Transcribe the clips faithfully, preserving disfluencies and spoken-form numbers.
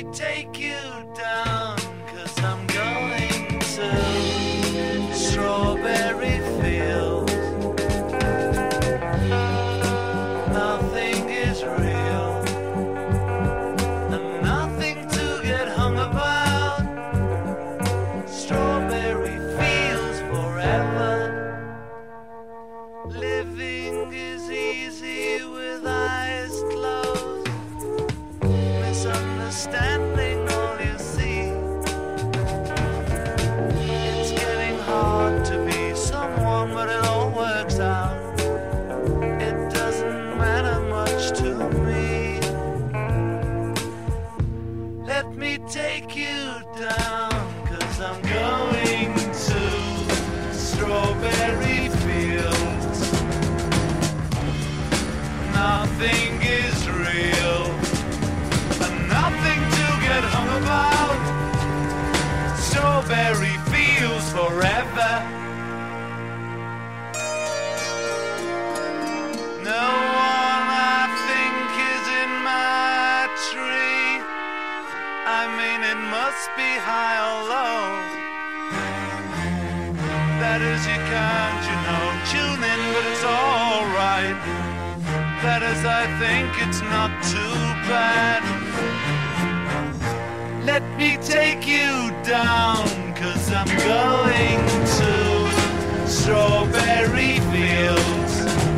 take you down, 'cause I'm going to strawberry fields. Nothing is real, and nothing to get hung about. Strawberry fields forever. Living is easy with eyes closed. Misunderstanding all you see. It's getting hard to be someone, but it all works out. It doesn't matter much to me. Let me take you down, 'cause I'm going to strawberry fields. Nothing is real, and nothing to get hung about. Strawberry fields forever. No one I think is in my tree. I mean, it must be high or low. That is, you can't, you know, tune in, but it's alright. That is, I think it's not too bad. Let me take you down, 'cause I'm going to strawberry fields.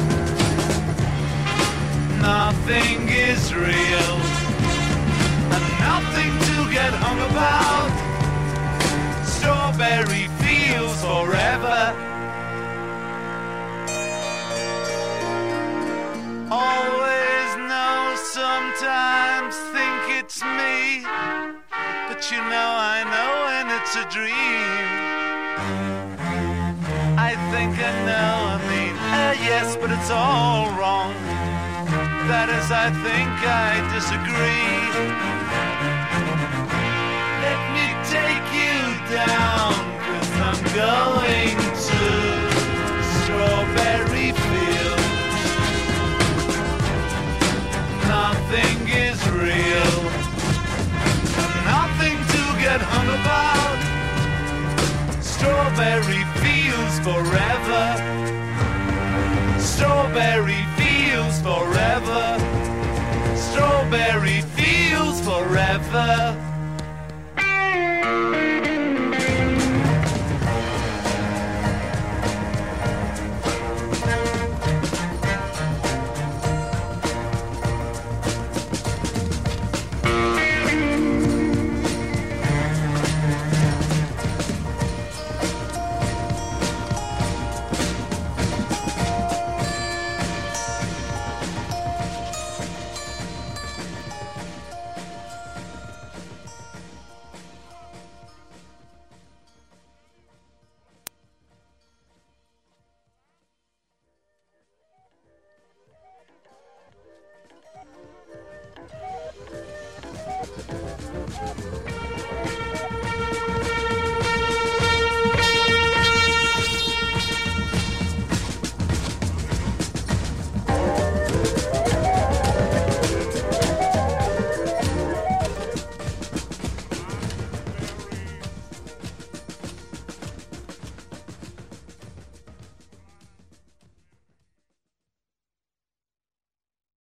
Nothing is real, and nothing to get hung about. Strawberry fields forever. Always know, sometimes think it's me, but you know I know when it's a dream. I think I know, I mean, uh, yes, but it's all wrong. That is, I think I disagree. Let me take you down, 'cause I'm going to strawberry fields. Nothing is real, nothing to get hung about. Strawberry fields forever. Strawberry fields forever. Strawberry fields forever.